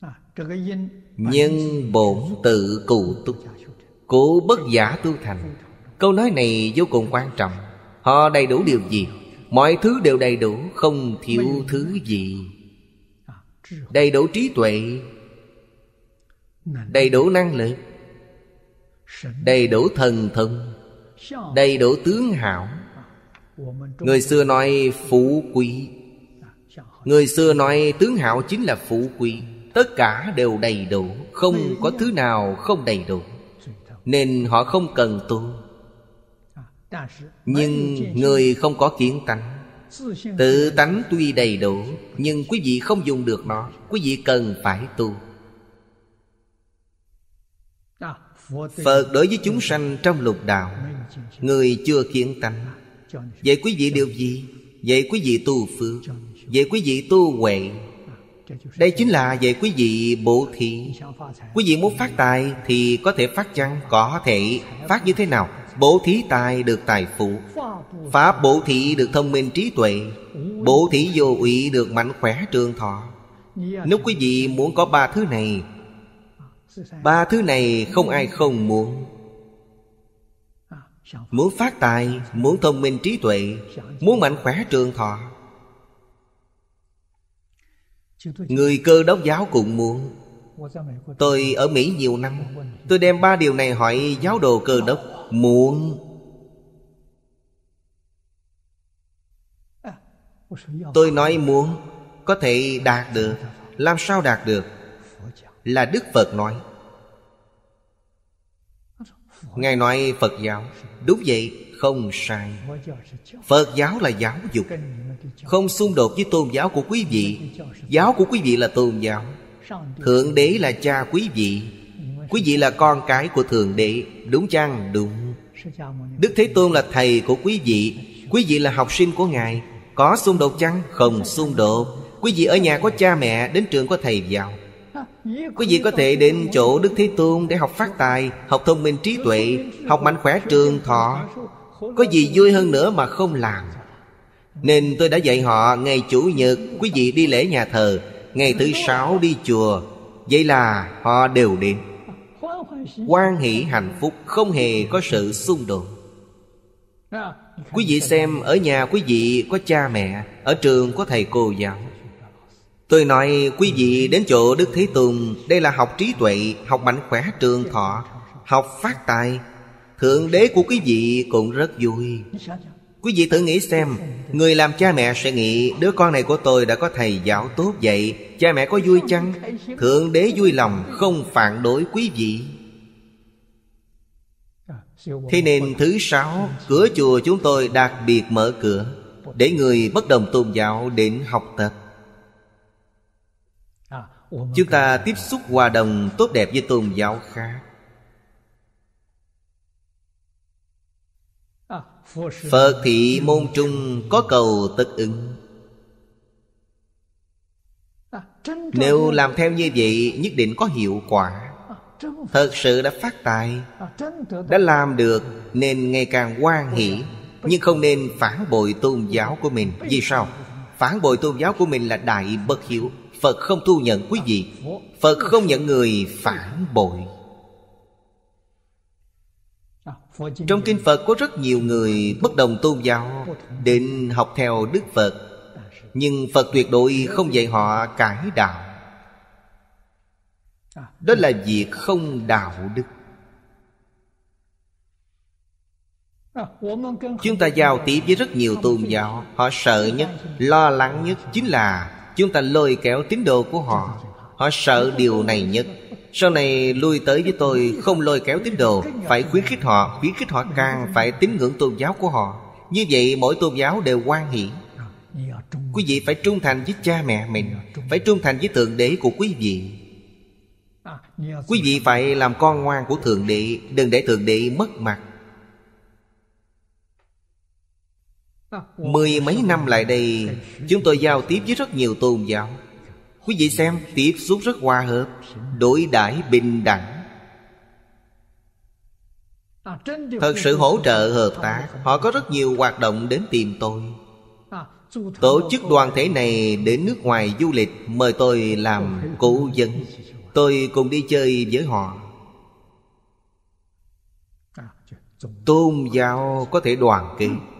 Nhân bổn tự cụ túc, cố bất giả tu thành. Câu nói này vô cùng quan trọng. Họ đầy đủ điều gì? Mọi thứ đều đầy đủ, không thiếu thứ gì. Đầy đủ trí tuệ, đầy đủ năng lực, đầy đủ thần thông, đầy đủ tướng hảo. Người xưa nói phú quý. Người xưa nói tướng hảo chính là phú quý. Tất cả đều đầy đủ, không có thứ nào không đầy đủ. Nên họ không cần tu. Nhưng người không có kiến tánh. Tự tánh tuy đầy đủ, nhưng quý vị không dùng được nó. Quý vị cần phải tu. Phật đối với chúng sanh trong lục đạo, người chưa kiến tánh, vậy quý vị điều gì? Vậy quý vị tu phước, vậy quý vị tu huệ. Đây chính là vậy quý vị bố thí. Quý vị muốn phát tài thì có thể phát chăng? Có thể. Phát như thế nào? Bố thí tài được tài phú, pháp bố thí được thông minh trí tuệ, bố thí vô úy được mạnh khỏe trường thọ. Nếu quý vị muốn có ba thứ này, ba thứ này không ai không muốn. Muốn phát tài, muốn thông minh trí tuệ, muốn mạnh khỏe trường thọ. Người Cơ Đốc giáo cũng muốn. Tôi ở Mỹ nhiều năm, tôi đem ba điều này hỏi giáo đồ Cơ Đốc. Muốn. Tôi nói muốn, có thể đạt được. Làm sao đạt được? Là Đức Phật nói. Ngài nói Phật giáo. Đúng vậy, không sai. Phật giáo là giáo dục, không xung đột với tôn giáo của quý vị. Giáo của quý vị là tôn giáo. Thượng Đế là cha quý vị, quý vị là con cái của Thượng Đế. Đúng chăng? Đúng. Đức Thế Tôn là thầy của quý vị là học sinh của Ngài. Có xung đột chăng? Không xung đột. Quý vị ở nhà có cha mẹ, đến trường có thầy giáo. Quý vị có thể đến chỗ Đức Thế Tôn để học phát tài, học thông minh trí tuệ, học mạnh khỏe trường thọ. Có gì vui hơn nữa mà không làm. Nên tôi đã dạy họ ngày Chủ nhật quý vị đi lễ nhà thờ, ngày thứ Sáu đi chùa. Vậy là họ đều đến, hoan hỷ hạnh phúc, không hề có sự xung đột. Quý vị xem, ở nhà quý vị có cha mẹ, ở trường có thầy cô giáo. Tôi nói quý vị đến chỗ Đức Thế Tôn, đây là học trí tuệ, học mạnh khỏe trường thọ, học phát tài. Thượng Đế của quý vị cũng rất vui. Quý vị thử nghĩ xem, người làm cha mẹ sẽ nghĩ đứa con này của tôi đã có thầy giáo tốt vậy, cha mẹ có vui chăng? Thượng Đế vui lòng, không phản đối quý vị. Thế nên thứ Sáu, cửa chùa chúng tôi đặc biệt mở cửa để người bất đồng tôn giáo đến học tập. Chúng ta tiếp xúc hòa đồng tốt đẹp với tôn giáo khác. Phật thị môn trung có cầu tất ứng. Nếu làm theo như vậy nhất định có hiệu quả. Thật sự đã phát tài, đã làm được, nên ngày càng hoan hỷ. Nhưng không nên phản bội tôn giáo của mình. Vì sao? Phản bội tôn giáo của mình là đại bất hiếu. Phật không thu nhận quý vị. Phật không nhận người phản bội. Trong kinh Phật có rất nhiều người bất đồng tôn giáo đến học theo Đức Phật, nhưng Phật tuyệt đối không dạy họ cải đạo. Đó là việc không đạo đức. Chúng ta giao tiếp với rất nhiều tôn giáo, họ sợ nhất, lo lắng nhất chính là chúng ta lôi kéo tín đồ của họ. Họ sợ điều này nhất. Sau này lui tới với tôi không lôi kéo tín đồ, phải khuyến khích họ càng phải tín ngưỡng tôn giáo của họ. Như vậy mỗi tôn giáo đều hoan hỷ. Quý vị phải trung thành với cha mẹ mình, phải trung thành với Thượng Đế của quý vị. Quý vị phải làm con ngoan của Thượng Đế, đừng để Thượng Đế mất mặt. 10 mấy năm lại đây, chúng tôi giao tiếp với rất nhiều tôn giáo. Quý vị xem, tiếp xúc rất hòa hợp, đối đãi bình đẳng. Thật sự hỗ trợ hợp tác. Họ có rất nhiều hoạt động đến tìm tôi. Tổ chức đoàn thể này đến nước ngoài du lịch, mời tôi làm cố vấn. Tôi cùng đi chơi với họ. Tôn giáo có thể đoàn kết.